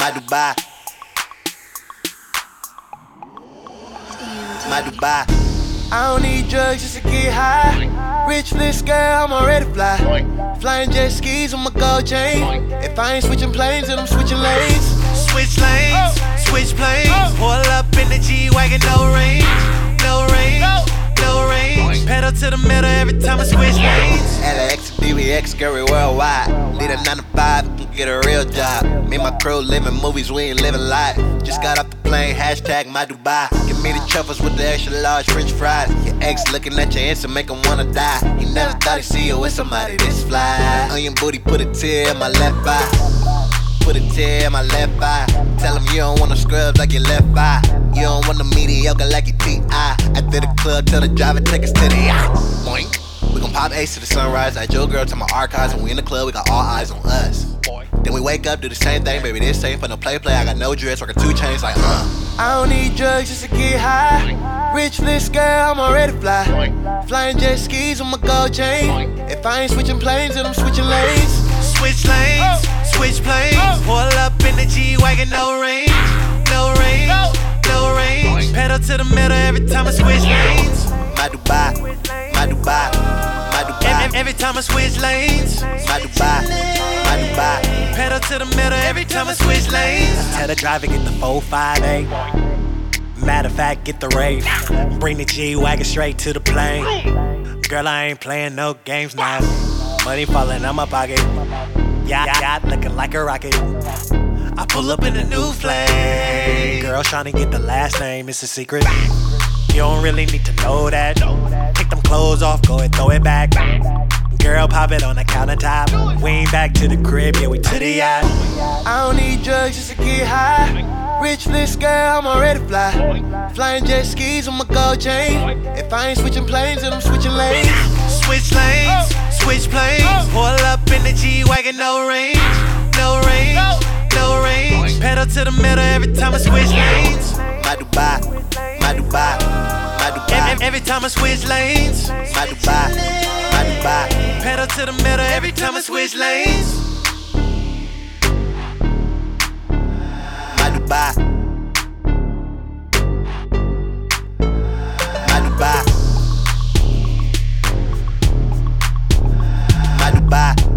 My Dubai. My Dubai. I don't need drugs just to get high. Rich list girl, I'm already fly. Flying jet skis on my gold chain. If I ain't switching planes, then I'm switching lanes. Switch lanes, switch planes. Pull up in the G-Wagon, no range, no range, no range. Pedal to the metal every time I switch lanes. LAX and DBX, girl, we worldwide. Lead a 9 to 5, can get a real job. Me and my crew living movies, we ain't living life. Just got off the plane, hashtag my Dubai. Give me the truffles with the extra large French fries. Your ex looking at your Insta, make him wanna die. He never thought he'd see you with somebody this fly. On your booty, put a tear in my left eye. Put a tear in my left eye. Tell him you don't want no scrubs like your left eye. You don't want no mediocre like your T.I. After the club, tell the driver take us to the yacht. Boink. We gon' pop Ace to the sunrise. Like Joe girl to my archives. When we in the club, we got all eyes on us. Then we wake up, do the same thing, baby. This ain't for no play. I got no dress, working 2 chains like I don't need drugs just to get high. Rich list girl, I'm already fly. Flying jet skis on my gold chain. If I ain't switching planes, then I'm switching lanes. Switch lanes, switch planes. Pull up in the G-Wagon, no range, no range, no range. Pedal to the metal every time I switch lanes. My Dubai, my Dubai, my Dubai. Every time I switch lanes. My Dubai, my Dubai. Pedal to the metal every time I switch lanes. Tell the driver get the 458. Matter of fact, get the rave. Bring the G-Wagon straight to the plane. Girl, I ain't playing no games now. Money falling out my pocket. Yacht looking like a rocket. I pull up in a new flame. Girl tryna get the last name, it's a secret. You don't really need to know that. Take them clothes off, go and throw it back. Girl, pop it on the countertop. We ain't back to the crib, yeah, we to the yacht. I don't need drugs just to get high. Rich list girl, I'm already fly. Flying jet skis on my gold chain. If I ain't switching planes, then I'm switching lanes. Switch lanes, switch planes. Pull up in the G-Wagon, no range, no range, no range. Pedal to the metal every time I switch lanes. My Dubai, my Dubai, my Dubai. Every time I switch lanes. My Dubai, my Dubai. Pedal to the metal every time I switch lanes. My Dubai, my Dubai, my Dubai.